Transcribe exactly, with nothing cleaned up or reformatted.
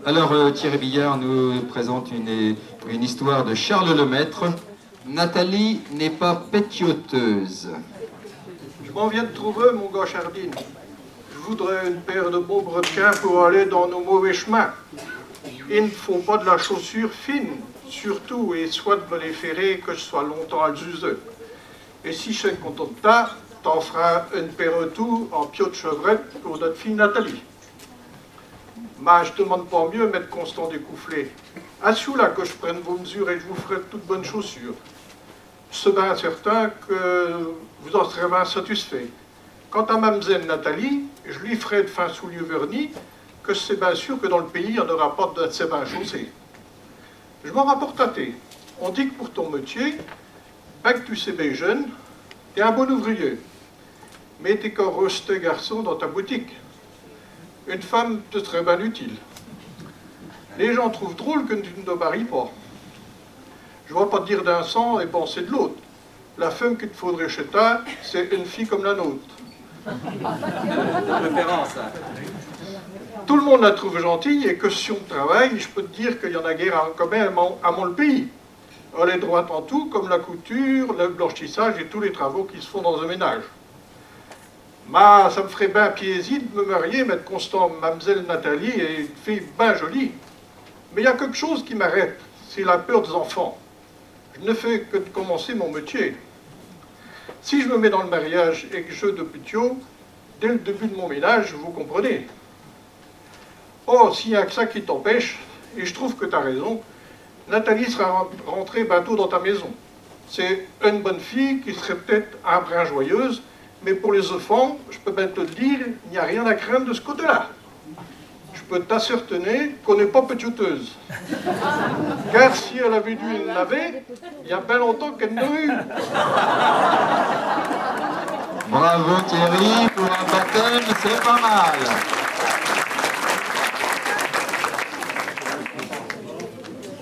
Alors euh, Thierry Billard nous présente une, une histoire de Charles Lemaître. Nathalie n'est pas pétioteuse. Je m'en viens de trouver, mon gars Chardine. Je voudrais une paire de beaux brodequins pour aller dans nos mauvais chemins. Il ne faut pas de la chaussure fine, surtout, et soit de me les ferrer que je sois longtemps à l'useux. Et si je suis content de ta, t'en feras une paire de tout en piot de chevrette pour notre fille Nathalie. Mais je demande pas mieux, maître Constant Découfflé. Assou là que je prenne vos mesures et je vous ferai de toutes bonnes chaussures. C'est bien certain que vous en serez bien satisfait. Quant à mademoiselle Nathalie, je lui ferai de fin souliers vernis, que c'est bien sûr que dans le pays, il n'y en aura pas de ces bains chaussés. Je m'en rapporte à thé. On dit que pour ton métier, ben que tu sais bien jeune, t'es un bon ouvrier. Mais t'es qu'un resteux garçon dans ta boutique. Une femme te serait bien utile. Les gens trouvent drôle que tu ne te maries pas. Je ne vais pas te dire d'un sang et penser de l'autre. La femme qu'il te faudrait chez toi, c'est une fille comme la nôtre. Préférence. Tout le monde la trouve gentille et que si on travaille, je peux te dire qu'il y en a guère quand même à mon pays. Elle est droite en tout, comme la couture, le blanchissage et tous les travaux qui se font dans un ménage. Mais ça me ferait bien plaisir de me marier, mettre constant mademoiselle Nathalie et une fille bien jolie. Mais il y a quelque chose qui m'arrête, c'est la peur des enfants. Je ne fais que de commencer mon métier. Si je me mets dans le mariage et que je de putiot, dès le début de mon ménage, vous comprenez. Oh, s'il n'y a que ça qui t'empêche, et je trouve que tu as raison, Nathalie sera rentrée bientôt dans ta maison. C'est une bonne fille qui serait peut-être un brin joyeuse, mais pour les enfants, je peux bien te le dire, il n'y a rien à craindre de ce côté-là. Je peux t'ascertener qu'on n'est pas pétioteuse. Car si elle avait dû une laver, il y a bien longtemps qu'elle n'a eu. Bravo Thierry, pour un baptême, c'est pas mal.